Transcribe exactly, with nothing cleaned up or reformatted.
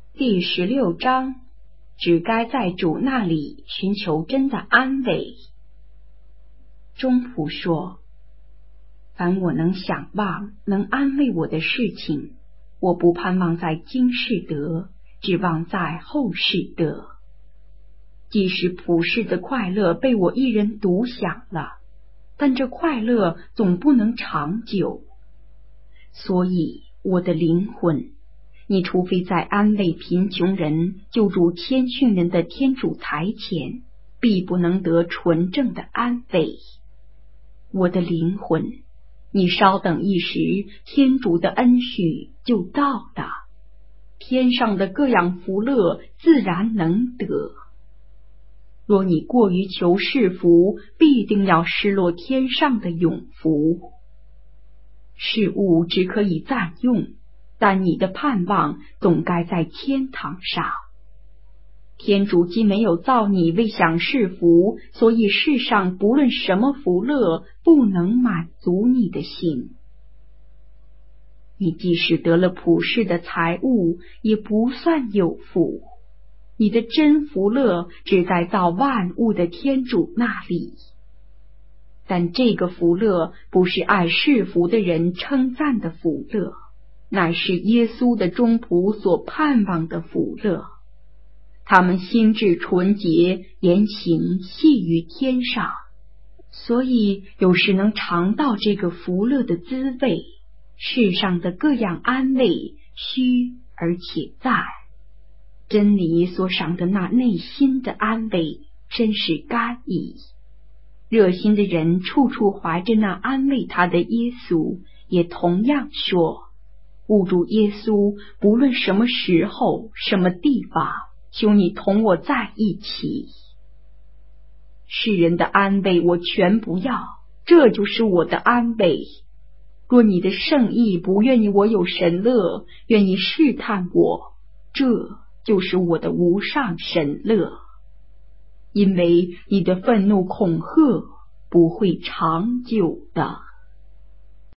第十六章，只该在主那里寻求真的安慰。中仆说，凡我能想望能安慰我的事情，我不盼望在今世得，指望在后世得。即使普世的快乐被我一人独享了，但这快乐总不能长久。所以我的灵魂，你除非在安慰贫穷人、救助谦逊人的天主台前，必不能得纯正的安慰。我的灵魂，你稍等一时，天主的恩许就到了，天上的各样福乐自然能得。若你过于求世福，必定要失落天上的永福。事物只可以暂用，但你的盼望总该在天堂上。天主既没有造你为享世福，所以世上不论什么福乐不能满足你的心。你即使得了普世的财物，也不算有福。你的真福乐只在造万物的天主那里。但这个福乐不是爱世福的人称赞的福乐，乃是耶稣的忠仆所盼望的福乐。他们心智纯洁，言行系于天上，所以有时能尝到这个福乐的滋味。世上的各样安慰虚而且在，真理所赏的那内心的安慰真是甘矣。热心的人处处怀着那安慰他的耶稣，也同样说，物主耶稣，不论什么时候什么地方，求你同我在一起。世人的安慰我全不要，这就是我的安慰。若你的圣意不愿意我有神乐，愿意试探我，这就是我的无上神乐。因为你的愤怒恐吓不会长久的。